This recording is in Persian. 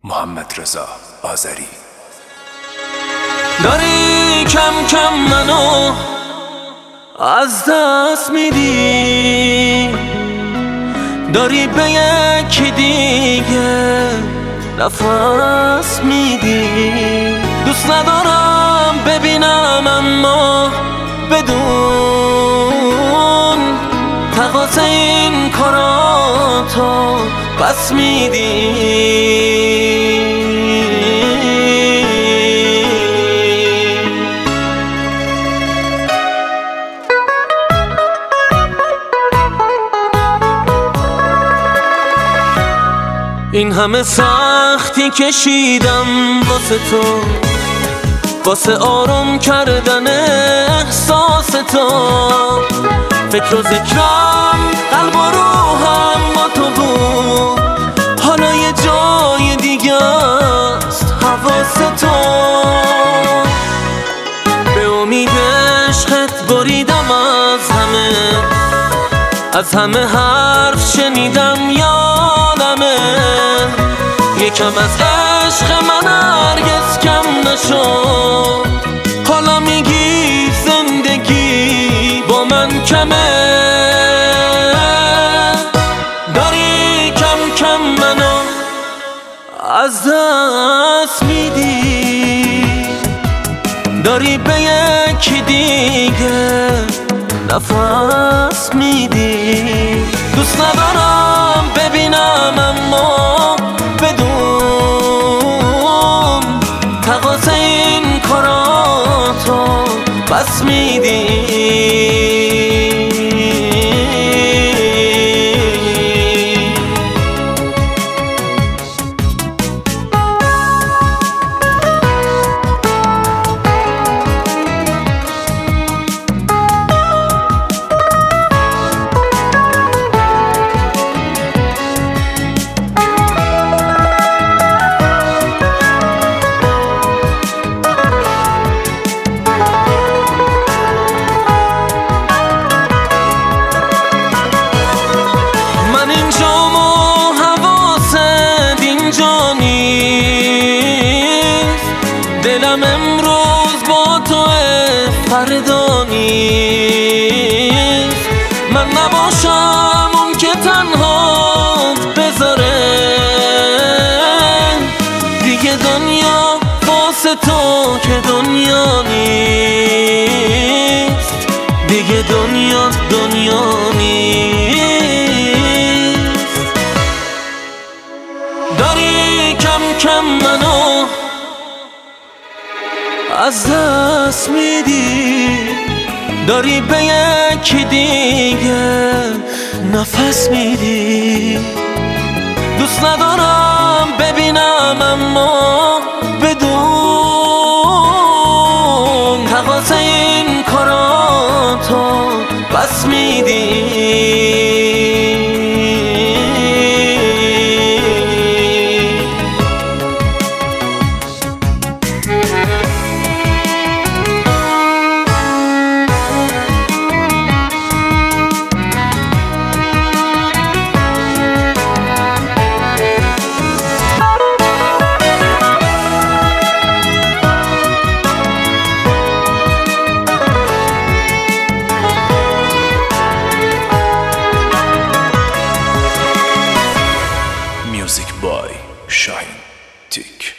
محمدرضا آذری. داری کم کم منو از دست میدی، داری به یکی دیگه نفس میدی. دوست ندارم ببینم اما بدون تقاضا این کاراتو پس میدی. این همه سختی کشیدم واسه تو، واسه آروم کردن احساس تو. فکر و ذکرم قلب و روحم با تو بود، حالا یه جای دیگه است حواس تو. به امید عشقت بریدم از همه حرف شنیدم یادمه. یکم از عشق من هرگز کم نشد، حالا میگی زندگی با من کمه. داری کم کم منو از دست میدی، داری به یکی دیگه نفس میدی. دوست ندارم ببینم اما بدون تقاضا این کاراتو پس میدی. دلم امروز با تو فردا نیست، من نباشم اون که تنهات بذاره. دیگه دنیا واسه تو که دنیا نیست، دیگه دنیا نیست. داری کم کم منو از دست میدی، داری به یکی دیگه نفس میدی. دوست ندارم ببینم اما بدون تقاضا این کاراتو پس میدی. Music by Shine Tick.